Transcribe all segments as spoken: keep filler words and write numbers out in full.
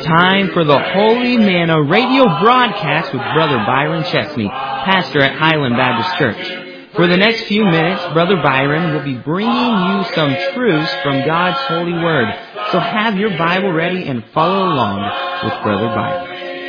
time for the Holy Manna radio broadcast with Brother Byron Chesney, pastor at Highland Baptist Church. For the next few minutes, Brother Byron will be bringing you some truths from God's holy word. So have your Bible ready and follow along with Brother Byron.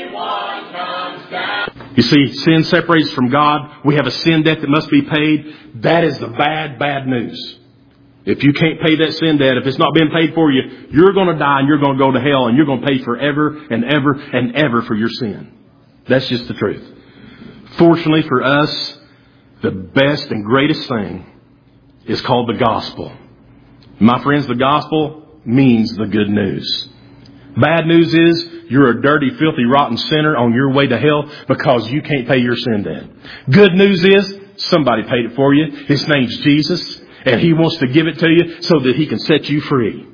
You see, sin separates from God. We have a sin debt that must be paid. That is the bad, bad news. If you can't pay that sin debt, if it's not being paid for you, you're going to die and you're going to go to hell and you're going to pay forever and ever and ever for your sin. That's just the truth. Fortunately for us, the best and greatest thing is called the gospel. My friends, the gospel means the good news. Bad news is you're a dirty, filthy, rotten sinner on your way to hell because you can't pay your sin debt. Good news is somebody paid it for you. His name's Jesus. And He wants to give it to you so that He can set you free.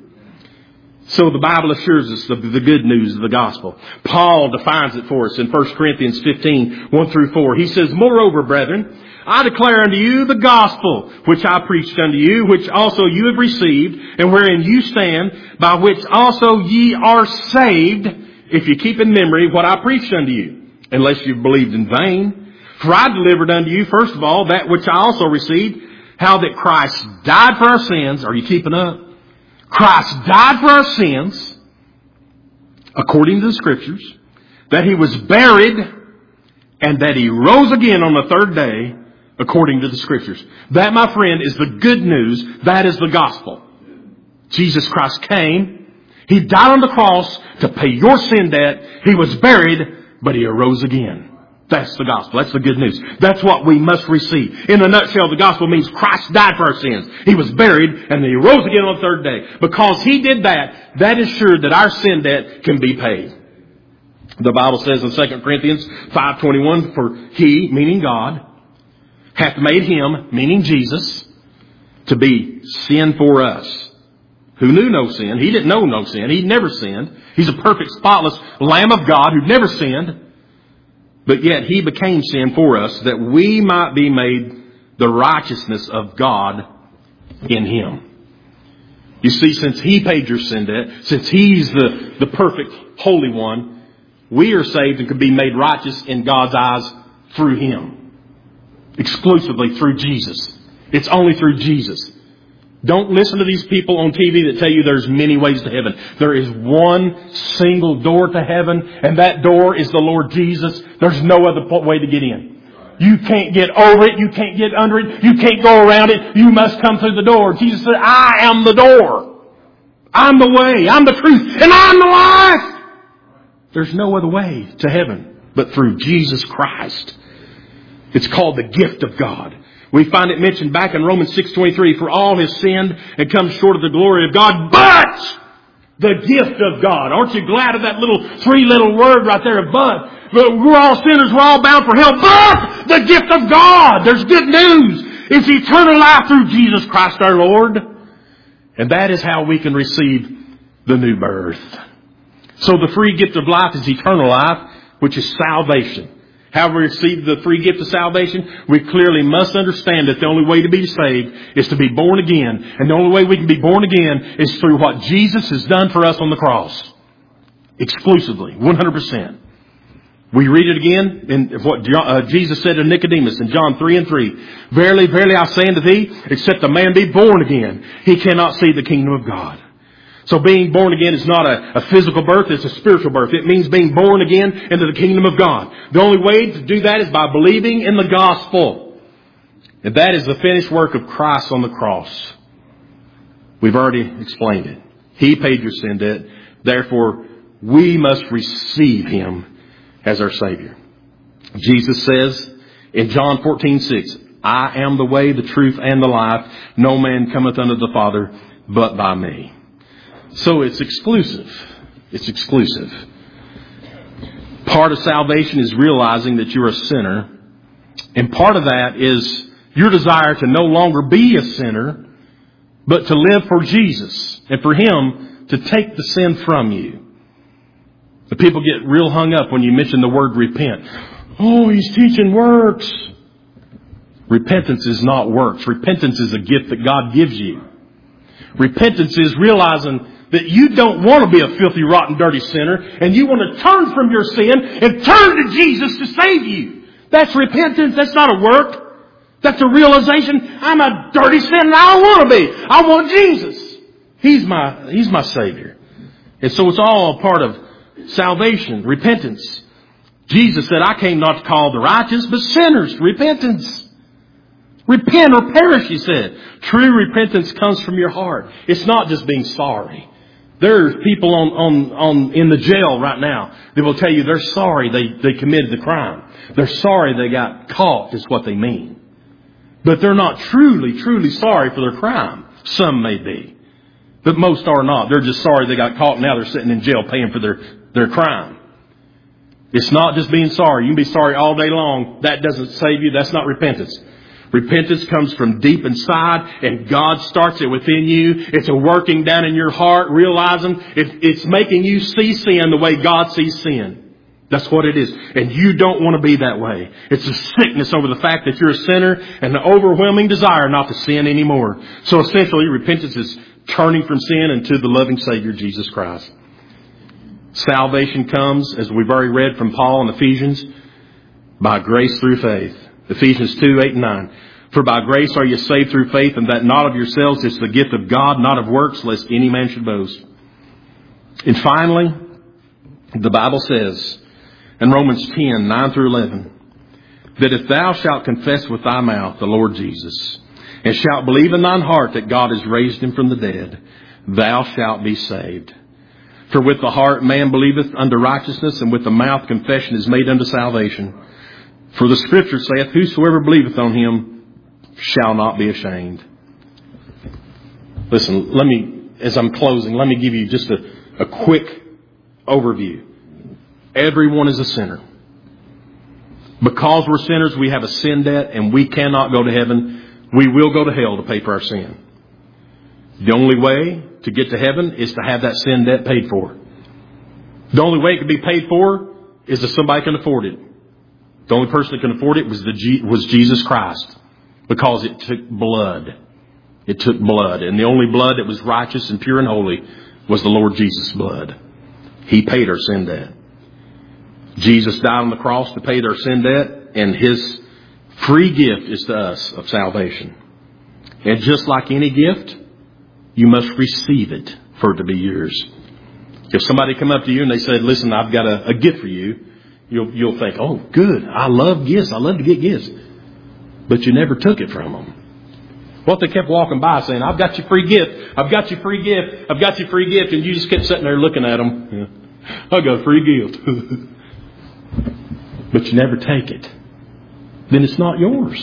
So the Bible assures us of the good news of the gospel. Paul defines it for us in First Corinthians fifteen, one through four. He says, "Moreover, brethren, I declare unto you the gospel which I preached unto you, which also you have received, and wherein you stand, by which also ye are saved, if you keep in memory what I preached unto you, unless you believed in vain. For I delivered unto you, first of all, that which I also received, how that Christ died for our sins." Are you keeping up? Christ died for our sins, according to the Scriptures, that He was buried, and that He rose again on the third day, according to the Scriptures. That, my friend, is the good news. That is the gospel. Jesus Christ came. He died on the cross to pay your sin debt. He was buried, but He arose again. That's the gospel. That's the good news. That's what we must receive. In a nutshell, the gospel means Christ died for our sins. He was buried and He rose again on the third day. Because He did that, that is sure that our sin debt can be paid. The Bible says in Second Corinthians five twenty-one, "For He," meaning God, "hath made Him," meaning Jesus, "to be sin for us, who knew no sin." He didn't know no sin. He never sinned. He's a perfect, spotless Lamb of God who never sinned. But yet He became sin for us, that we might be made the righteousness of God in Him. You see, since He paid your sin debt, since He's the, the perfect Holy One, we are saved and can be made righteous in God's eyes through Him. Exclusively through Jesus. It's only through Jesus. Don't listen to these people on T V that tell you there's many ways to heaven. There is one single door to heaven, and that door is the Lord Jesus. There's no other way to get in. You can't get over it. You can't get under it. You can't go around it. You must come through the door. Jesus said, "I am the door. I'm the way. I'm the truth. And I'm the life." There's no other way to heaven but through Jesus Christ. It's called the gift of God. We find it mentioned back in Romans six twenty-three, "For all have sinned and come short of the glory of God, but the gift of God." Aren't you glad of that little three little word right there, but? We're all sinners, we're all bound for hell, but the gift of God. There's good news. It's eternal life through Jesus Christ our Lord. And that is how we can receive the new birth. So the free gift of life is eternal life, which is salvation. How we receive the free gift of salvation? We clearly must understand that the only way to be saved is to be born again. And the only way we can be born again is through what Jesus has done for us on the cross. Exclusively, one hundred percent. We read it again in what Jesus said to Nicodemus in John three and three. "Verily, verily, I say unto thee, except a man be born again, he cannot see the kingdom of God." So being born again is not a, a physical birth, it's a spiritual birth. It means being born again into the kingdom of God. The only way to do that is by believing in the gospel. And that is the finished work of Christ on the cross. We've already explained it. He paid your sin debt. Therefore, we must receive Him as our Savior. Jesus says in John fourteen six, "I am the way, the truth, and the life. No man cometh unto the Father but by me." So it's exclusive. It's exclusive. Part of salvation is realizing that you're a sinner. And part of that is your desire to no longer be a sinner, but to live for Jesus and for Him to take the sin from you. The people get real hung up when you mention the word repent. Oh, he's teaching works. Repentance is not works. Repentance is a gift that God gives you. Repentance is realizing that you don't want to be a filthy, rotten, dirty sinner, and you want to turn from your sin and turn to Jesus to save you. That's repentance. That's not a work. That's a realization. I'm a dirty sinner and I don't want to be. I want Jesus. He's my, He's my Savior. And so it's all a part of salvation, repentance. Jesus said, I came not to call the righteous, but sinners to repentance. Repent or perish, He said. True repentance comes from your heart. It's not just being sorry. There's people on, on, on, in the jail right now that will tell you they're sorry they, they committed the crime. They're sorry they got caught is what they mean. But they're not truly, truly sorry for their crime. Some may be. But most are not. They're just sorry they got caught and now they're sitting in jail paying for their, their crime. It's not just being sorry. You can be sorry all day long. That doesn't save you. That's not repentance. Repentance comes from deep inside and God starts it within you. It's a working down in your heart, realizing it, it's making you see sin the way God sees sin. That's what it is. And you don't want to be that way. It's a sickness over the fact that you're a sinner and an overwhelming desire not to sin anymore. So essentially, repentance is turning from sin into the loving Savior, Jesus Christ. Salvation comes, as we've already read from Paul in Ephesians, by grace through faith. Ephesians two, eight and nine. For by grace are you saved through faith, and that not of yourselves, it's the gift of God, not of works, lest any man should boast. And finally, the Bible says in Romans ten, nine through eleven, that if thou shalt confess with thy mouth the Lord Jesus, and shalt believe in thine heart that God has raised him from the dead, thou shalt be saved. For with the heart man believeth unto righteousness, and with the mouth confession is made unto salvation. For the Scripture saith, whosoever believeth on him shall not be ashamed. Listen, let me, as I'm closing, let me give you just a, a quick overview. Everyone is a sinner. Because we're sinners, we have a sin debt, and we cannot go to heaven. We will go to hell to pay for our sin. The only way to get to heaven is to have that sin debt paid for. The only way it can be paid for is if somebody can afford it. The only person that can afford it was the G, was Jesus Christ, because it took blood. It took blood. And the only blood that was righteous and pure and holy was the Lord Jesus' blood. He paid our sin debt. Jesus died on the cross to pay their sin debt, and His free gift is to us of salvation. And just like any gift, you must receive it for it to be yours. If somebody come up to you and they said, listen, I've got a, a gift for you, you'll, you'll think, oh, good. I love gifts. I love to get gifts. But you never took it from them. What, they kept walking by saying, I've got your free gift. I've got your free gift. I've got your free gift. And you just kept sitting there looking at them. Yeah. I got a free gift. But you never take it. Then it's not yours.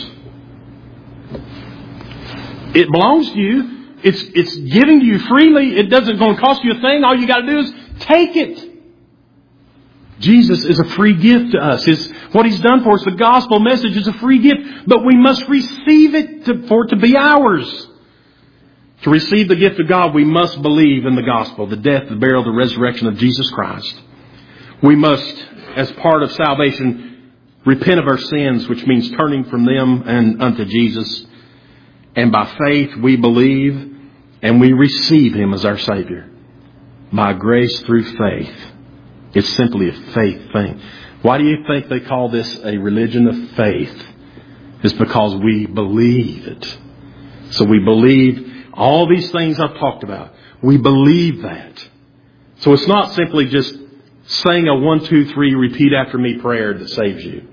It belongs to you. It's, it's given to you freely. It doesn't going to cost you a thing. All you got to do is take it. Jesus is a free gift to us. His, what He's done for us, the gospel message, is a free gift. But we must receive it to, for it to be ours. To receive the gift of God, we must believe in the gospel, the death, the burial, the resurrection of Jesus Christ. We must, as part of salvation, repent of our sins, which means turning from them and unto Jesus. And by faith we believe and we receive Him as our Savior. By grace through faith. It's simply a faith thing. Why do you think they call this a religion of faith? It's because we believe it. So we believe all these things I've talked about. We believe that. So it's not simply just saying a one, two, three, repeat after me prayer that saves you.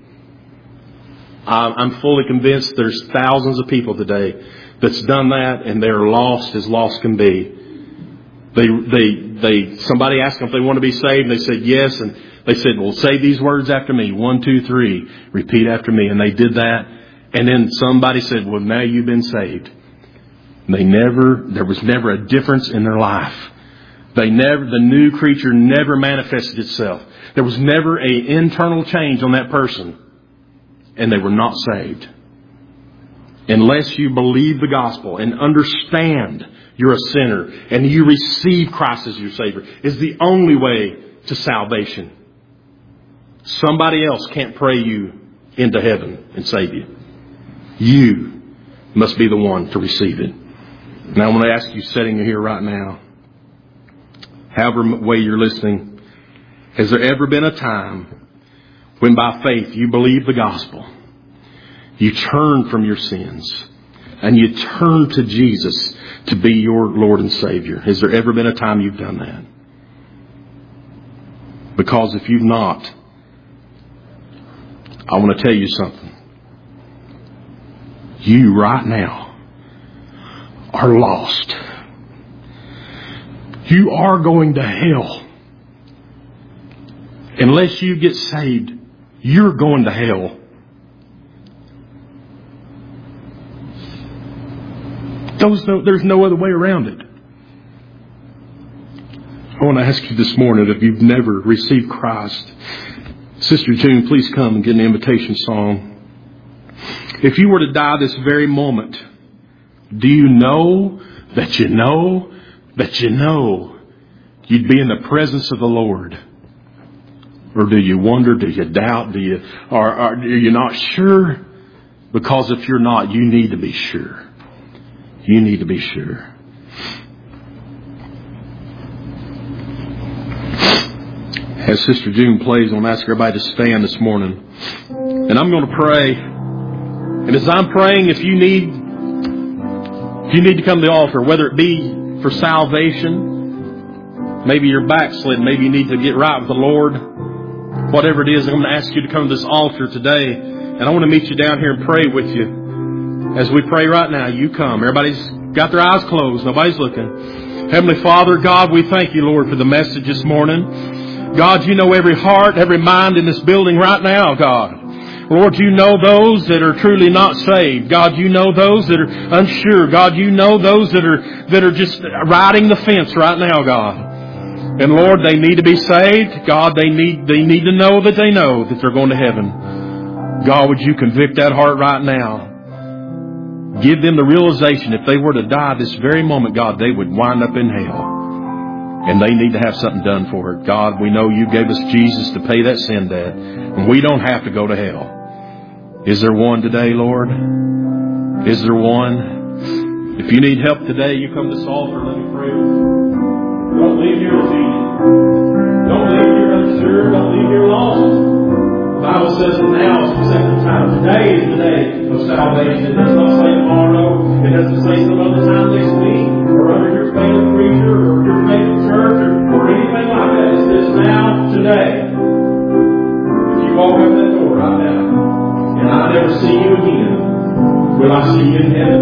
I'm fully convinced there's thousands of people today that's done that, and they're lost as lost can be. They, they, they, somebody asked them if they want to be saved, and they said yes, and they said, well, say these words after me. One, two, three, repeat after me. And they did that, and then somebody said, well, now you've been saved. They never, there was never a difference in their life. They never, the new creature never manifested itself. There was never an internal change on that person. And they were not saved. Unless you believe the gospel and understand you're a sinner and you receive Christ as your Savior, is the only way to salvation. Somebody else can't pray you into heaven and save you. You must be the one to receive it. Now I want to ask you, sitting here right now, however way you're listening, has there ever been a time when by faith you believe the gospel, you turn from your sins, and you turn to Jesus to be your Lord and Savior? Has there ever been a time you've done that? Because if you've not, I want to tell you something. You right now are lost. You are going to hell. Unless you get saved, you're going to hell. There's no, there's no other way around it. I want to ask you this morning, if you've never received Christ, Sister June, please come and get an invitation song. If you were to die this very moment, do you know that you know that you know you'd be in the presence of the Lord? Or do you wonder, do you doubt, do you, or, or are you not sure? Because if you're not, you need to be sure. You need to be sure. As Sister June plays, I'm going to ask everybody to stand this morning. And I'm going to pray. And as I'm praying, if you need, if you need to come to the altar, whether it be for salvation, maybe you're backslidden, maybe you need to get right with the Lord, whatever it is, I'm going to ask you to come to this altar today. And I want to meet you down here and pray with you. As we pray right now, you come. Everybody's got their eyes closed. Nobody's looking. Heavenly Father, God, we thank you, Lord, for the message this morning. God, you know every heart, every mind in this building right now, God. Lord, you know those that are truly not saved. God, you know those that are unsure. God, you know those that are that are just riding the fence right now, God. And Lord, they need to be saved. God, they need they need to know that they know that they're going to heaven. God, would you convict that heart right now? Give them the realization if they were to die this very moment, God, they would wind up in hell. And they need to have something done for it. God, we know you gave us Jesus to pay that sin debt. And we don't have to go to hell. Is there one today, Lord? Is there one? If you need help today, you come to this altar. Let me pray with you. Don't leave here defeated. Don't leave here unsure. Don't leave here lost. The Bible says that now is the second time. Today is the day of salvation. It does not say tomorrow. It doesn't say some other time next week. Or under your favorite preacher. Or your favorite church. Or, or anything like that. It says now, today. If you walk out that door right now, and I never see you again, will I see you in heaven?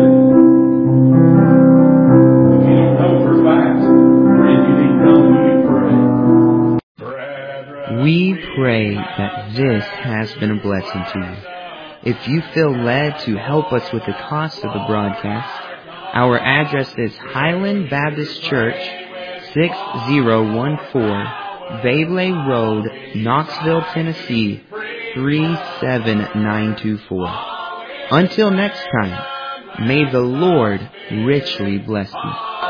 If you don't know for a fact, friend, you need to come and you pray. We pray that this has been a blessing to you. If you feel led to help us with the cost of the broadcast, our address is Highland Baptist Church, six oh one four Babley Road, Knoxville, Tennessee, three seven nine two four. Until next time, may the Lord richly bless you.